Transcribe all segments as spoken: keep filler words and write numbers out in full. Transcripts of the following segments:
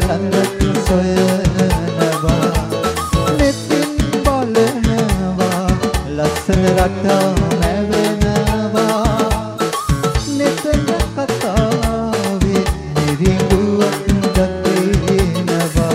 ළඟට සොයනවා නෙතින් බලනවා ලස්සන රටා මැවෙනවා නෙතන කතාවේ නිරිඟුවක් දකිනවා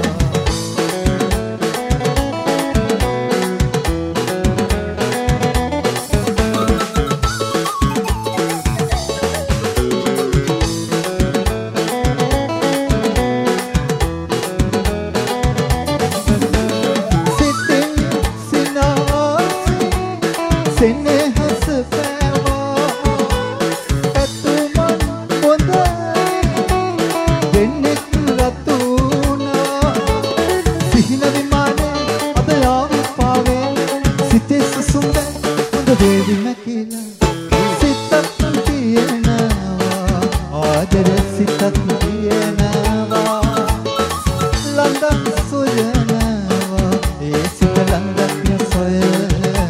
සෙනෙහස පෑවා ඇතුමන් හොඳයි දෙන්නෙක් රතු වුණා සිහින විමානේ අද යාවි පාවේ සිතේ සුසුම් හොඳ වේවිම කියලා සිතක් තියෙනවා ආදර සිතක් තියෙනවා ළඟක් සොයනවා ඒ සිත ළඟක් සොයනවා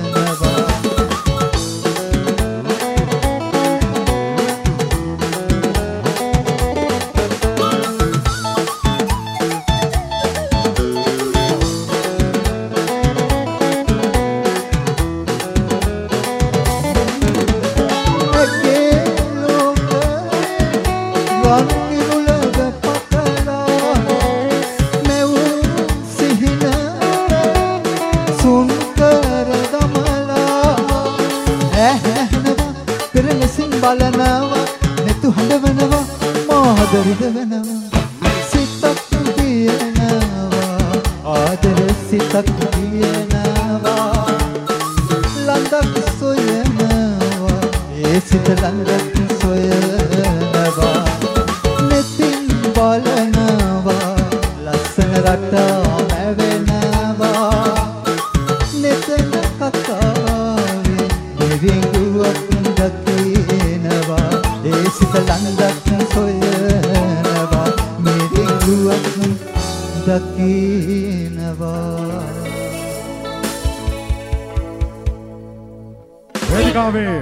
බලනවා නෙතු හඬවනවා මාදරිද වෙනවා සිතක් තියෙනවා ආදර සිතක් තියෙනවා ළඟක් සොයනවා ඒ සිත ළඟක් සොයනවා නෙතින් බලනවා ලස්සන රටා මැවෙනවා නෙතන කතාවේ නිරිඟුවක් දකිනවා ඒ සිත ළඟක් සොයනවා නිරිඟුවක් දකිනවා වේදිකාවේ